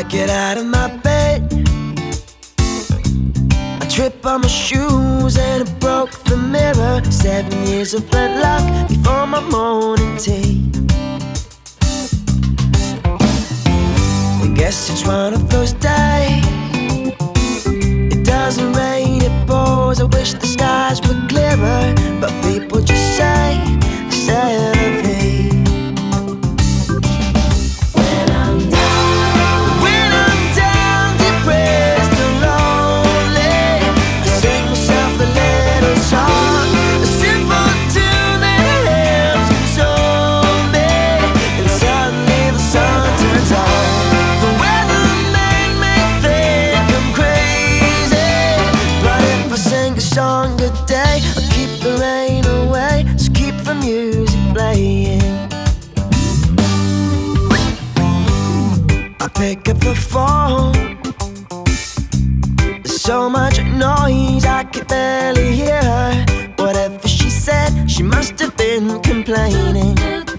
get out of my bed, I trip on my shoes and I broke the mirror. 7 years of bad luck before my morning tea. I guess it's one of those days. It doesn't rain, it pours. I wish the skies were clearer, but people just say, c'est la vie. I'll keep the rain away, so keep the music playing. I pick up the phone. There's so much noise I could barely hear her. Whatever she said, she must have been complaining.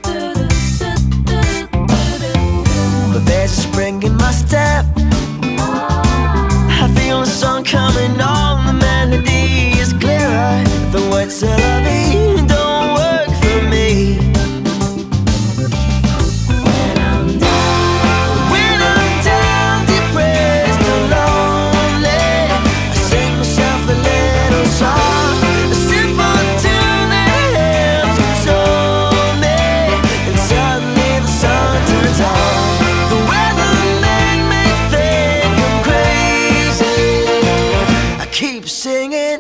But there's a spring in my step. I feel the song coming on, the melody is clearer. The words of la vie don't work for me. When I'm down, depressed and lonely, I sing myself a little song, a simple tune that helps console me. And suddenly the sun turns on. The weatherman may think I'm crazy. I keep singing.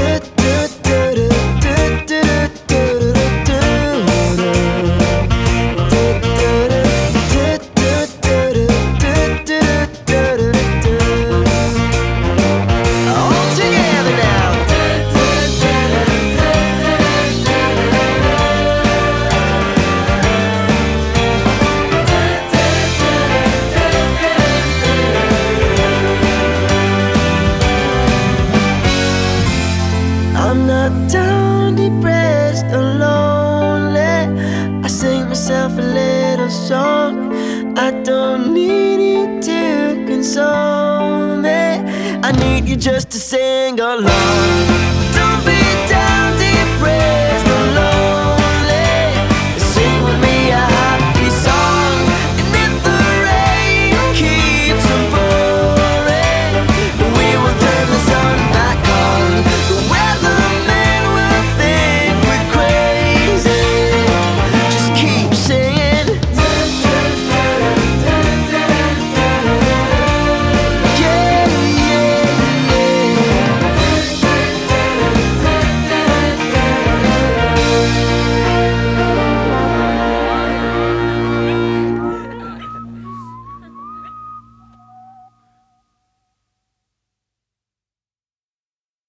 I'm not down, depressed or lonely. I sing myself a little song. I don't need you to console me. I need you just to sing along.